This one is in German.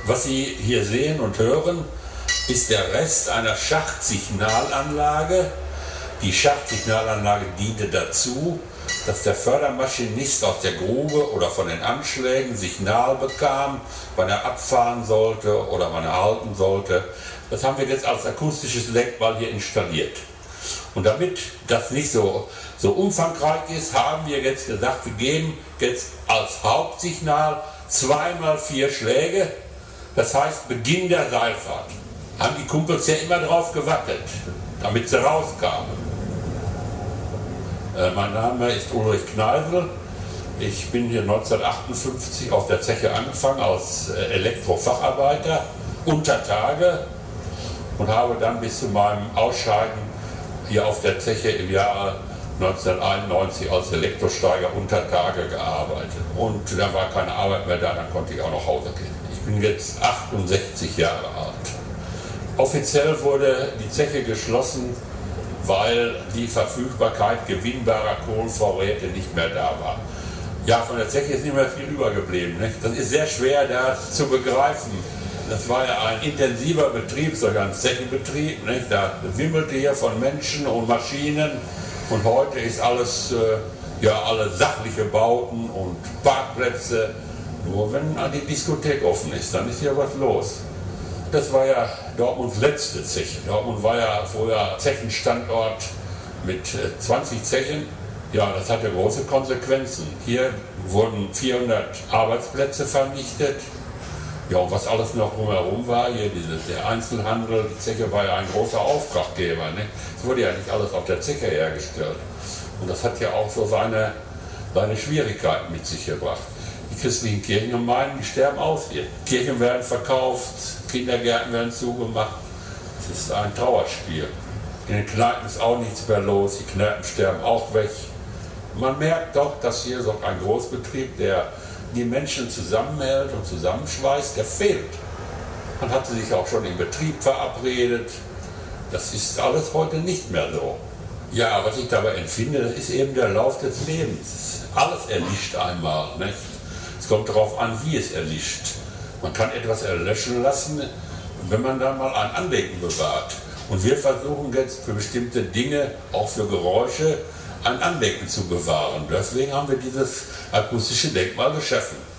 Was Sie hier sehen und hören, ist der Rest einer Schachtsignalanlage. Die Schachtsignalanlage diente dazu, dass der Fördermaschinist aus der Grube oder von den Anschlägen Signal bekam, wann er abfahren sollte oder wann er halten sollte. Das haben wir jetzt als akustisches Denkmal hier installiert. Und damit das nicht so umfangreich ist, haben wir jetzt gesagt, wir geben jetzt als Hauptsignal 2x4 Schläge, das heißt Beginn der Seilfahrt. Haben die Kumpels ja immer drauf gewartet, damit sie rauskamen. Mein Name ist Ulrich Kneisel. Ich bin hier 1958 auf der Zeche angefangen als Elektrofacharbeiter unter Tage und habe dann bis zu meinem Ausscheiden hier auf der Zeche im Jahre 1991 als Elektrosteiger unter Tage gearbeitet. Und dann war keine Arbeit mehr da, dann konnte ich auch nach Hause gehen. Ich bin jetzt 68 Jahre alt. Offiziell wurde die Zeche geschlossen, weil die Verfügbarkeit gewinnbarer Kohlenvorräte nicht mehr da war. Ja, von der Zeche ist nicht mehr viel übergeblieben. Nicht? Das ist sehr schwer da zu begreifen. Das war ja ein intensiver Betrieb, sogar ein Zechenbetrieb. Nicht? Da wimmelte hier von Menschen und Maschinen. Und heute ist alles, alle sachliche Bauten und Parkplätze. Nur wenn die Diskothek offen ist, dann ist hier was los. Das war ja Dortmunds letzte Zeche. Dortmund war ja vorher Zechenstandort mit 20 Zechen. Ja, das hatte große Konsequenzen. Hier wurden 400 Arbeitsplätze vernichtet. Ja, und was alles noch drumherum war, hier der Einzelhandel, die Zeche war ja ein großer Auftraggeber. Ne? Es wurde ja nicht alles auf der Zeche hergestellt. Und das hat ja auch so seine Schwierigkeiten mit sich gebracht. Die christlichen Kirchengemeinden, die sterben aus hier. Kirchen werden verkauft, Kindergärten werden zugemacht. Es ist ein Trauerspiel. In den Kneipen ist auch nichts mehr los, die Kneipen sterben auch weg. Man merkt doch, dass hier so ein Großbetrieb, der die Menschen zusammenhält und zusammenschweißt, der fehlt. Man hatte sich auch schon im Betrieb verabredet. Das ist alles heute nicht mehr so. Ja, was ich dabei empfinde, das ist eben der Lauf des Lebens. Alles erlischt einmal. Nicht? Es kommt darauf an, wie es erlischt. Man kann etwas erlöschen lassen, wenn man dann mal ein Andenken bewahrt. Und wir versuchen jetzt für bestimmte Dinge, auch für Geräusche, ein Andenken zu bewahren. Deswegen haben wir dieses akustische Denkmal geschaffen.